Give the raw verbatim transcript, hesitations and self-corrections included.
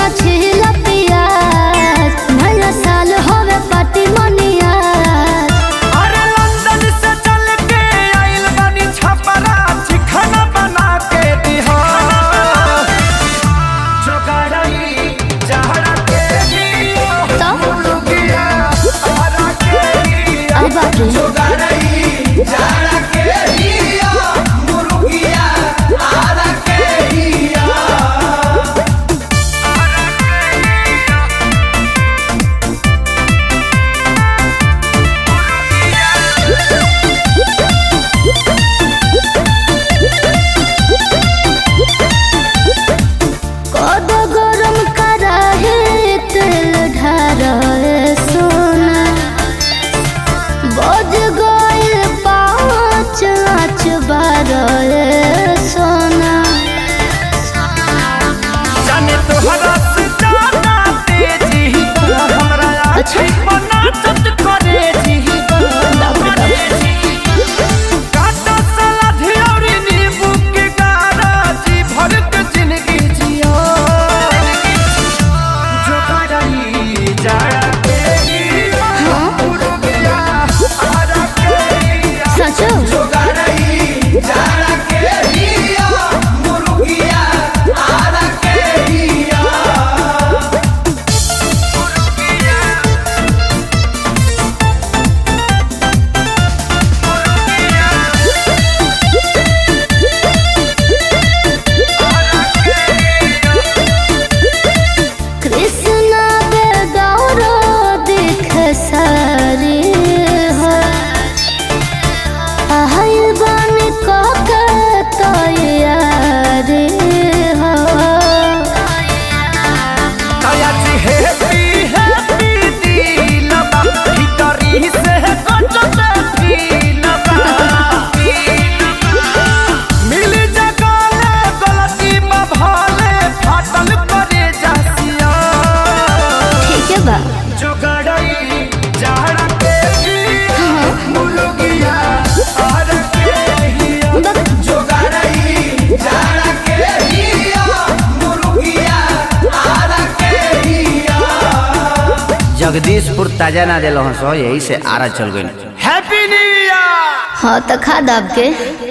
छिला पियाज नया साल होवे पार्टी मनिया। अरे लंदन से चल के आइल बानी छपरा चिकना बना के दिहा जोगाड़ई जहरा के दियो तो मुर्गिया आरा के दिया अब बाप रे जोगाड़ई जहरा के दियो मुर्गिया आरा के दिया। कद गरम करा है तेल ढारा सोना बज गए पाँच आँच बारह सोना। जाने तोहरा से ज्यादा तेजी हमरा अच्छा। आँखी बना चट करे जी काटा सलाद और नींबू के गारा जी भर के जिंदगी जियो जोगाड़ई जाड़ा के दिया मुर्गिया आरा के दिया सचो जोगाड़ई जाड़ा के दिया मुर्गिया आरा के दिया। कृष्णा बेगौर देख सारी हो आइल बन के तैयारी हो। नया जी हैप्पी हैप्पी दिलबा भीतरी से गजब फीलबा मिल जगले गलती में भाले फाटल करे जासिया ठीक है बा जोगाड़ई जहरा के दिया मुर्गिया आरा के दिया जोगाड़ई जहरा के दिया मुर्गिया आरा के दिया। जगदीशपुर ताजा ना दिल सो यही से आरा चल गई। Happy new year. हाँ तो खा दाब के।